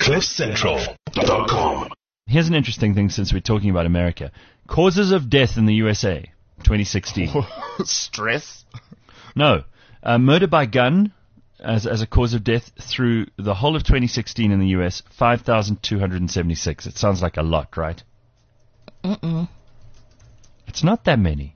CliffCentral.com. Here's an interesting thing since we're talking about America. Causes of death in the USA, 2016. Stress? No. Murder by gun as a cause of death through the whole of 2016 in the US, 5,276. It sounds like a lot, right? It's not that many.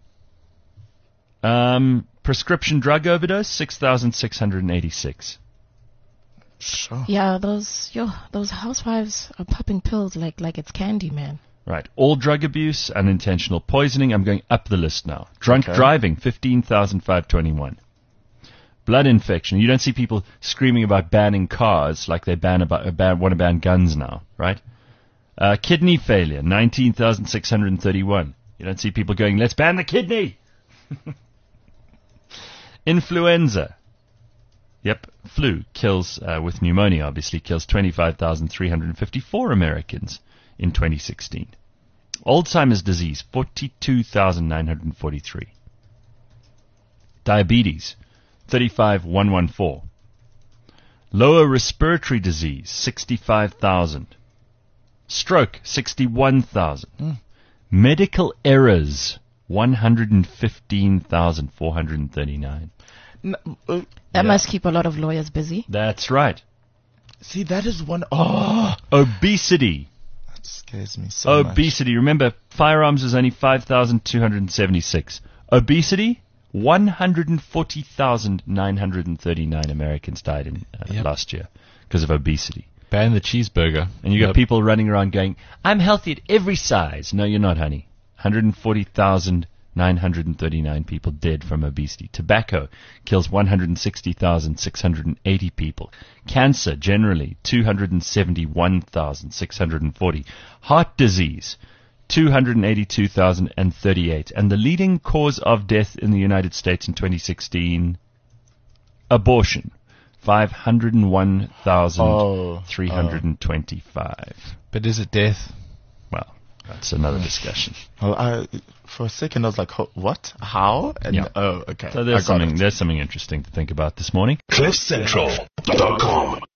Prescription drug overdose, 6,686. Sure. Yeah, those housewives are popping pills like it's candy, man. Right. All drug abuse, unintentional poisoning. I'm going up the list now. Drunk driving, 15,521. Blood infection. You don't see people screaming about banning cars like they want to ban guns now, right? Kidney failure, 19,631. You don't see people going, let's ban the kidney. Influenza. Yep, flu kills, with pneumonia obviously, kills 25,354 Americans in 2016. Alzheimer's disease, 42,943. Diabetes, 35,114. Lower respiratory disease, 65,000. Stroke, 61,000. Medical errors, 115,439. That must keep a lot of lawyers busy. That's right. See, that is one. Oh, Obesity. that scares me so much. Obesity. Remember, firearms was only 5,276. Obesity, 140,939 Americans died in last year because of obesity. Ban the cheeseburger. And you got people running around going, I'm healthy at every size. No, you're not, honey. 140,939 people dead from obesity. Tobacco kills 160,680 people. Cancer, generally, 271,640. Heart disease, 282,038. And the leading cause of death in the United States in 2016, abortion, 501,325. But is it death? Well, that's another discussion. Well, for a second I was like, what? How? And Yeah. oh, okay. So there's I got it. something interesting to think about this morning. CliffCentral.com.